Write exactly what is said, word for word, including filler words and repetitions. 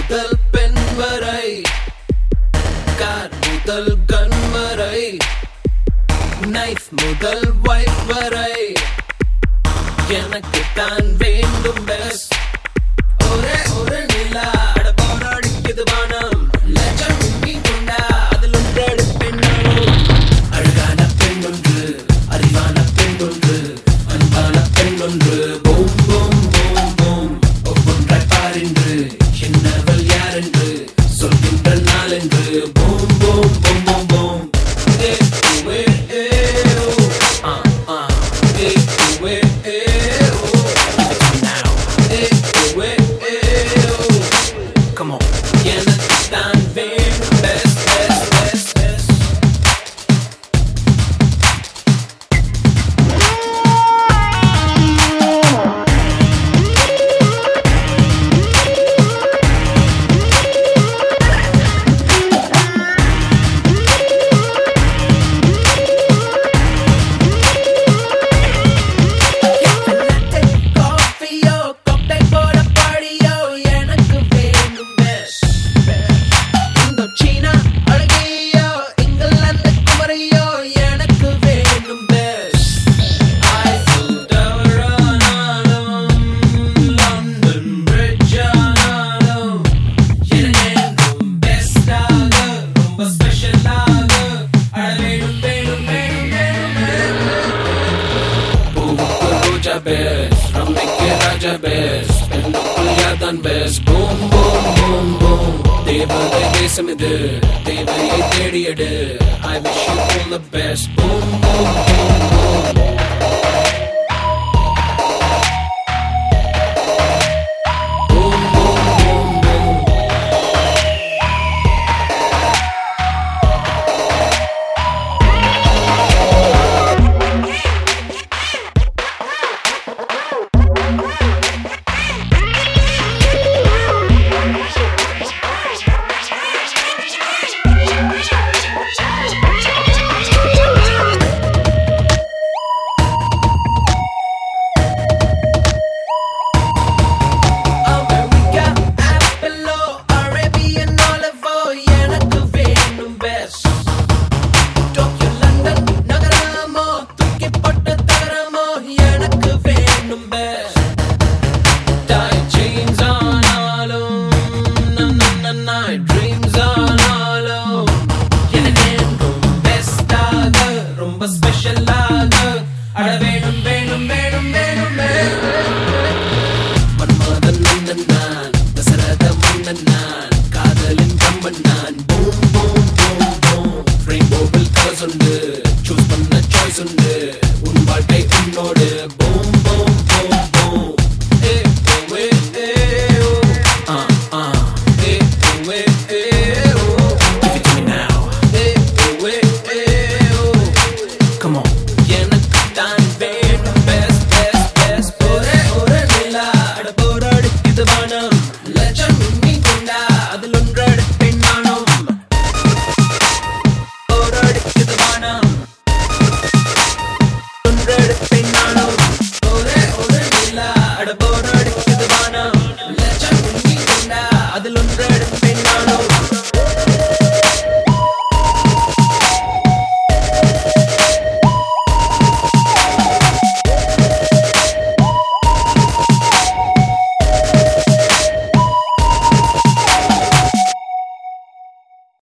முதல் பெண் வரை, கார் முதல் கன் வரை, நைஃப் முதல் வைஃப் வரை, எனக்கு தான் வேண்டும் பெஸ்ட். ஒரே ஒரு நிலா அட போராடிக்குது வானம், லட்சம் உண்மை கொண்டா அதில் ஒன்றெடு பெண்ணாலும். அழகான பெண் ஒன்று, அறிவான பெண் ஒன்று, அன்பான பெண் ஒன்று. பூம் பூம் பூம் பூம் ஒவ்வொன்றாய் பாரென்று, என்னவள் யாரென்று சொல்கின்ற நாள் என்று. Boom boom boom boom boom ஏ ஏ ஏ ஓ ஆ ஆ ஏ ஏ ஏ ஓ. ஏ ஏ ஏ ஓ come on. எனக்கு தான் வேணும் best best best best. காஃபியோ கொட்டை போட பாடியோ எனக்கு வேணும் best. இந்த சீனா அழகியோ இங்கிலாந்து குமரியோ எனக்கு வேணும் best. ஐஃபில் டவர் ஆனாலும் லண்டன் பிரிட்ஜ் ஆனாலும் எனக்கு பெஸ்டாக ரொம்ப ஸ்பெஷலாக அட வேணும் வேணும் வேணும் வேணும் வேணும். பூவுக்கு ரோஜா பெஸ்ட், ரம்மிக்கு ராஜா பெஸ்ட், பெண்ணுக்குள் யார்தான் best. Boom boom boom boom தேவதை தேசம் இது, தேவையை தேடியடு. I wish you all the best. Boom boom boom boom. Boom boom boom boom. America, Apple, Arabian olive oil, எனக்கு வேணும் best. Tokyo, London, நகரமோ தூக்கி போட்ட தகரமோ எனக்கு வேணும் best. Tight jeans ஆனாலும் na na na night dreams ஆனாலும் எனக்கு வேண்டும் பெஸ்டாக ரொம்ப ஸ்பெஷலாக அட வேணும் வேணும் வேணும் வேணும் வேணும். மன்மதன் மன்னன் நான், தசரத மன்னன் நான்,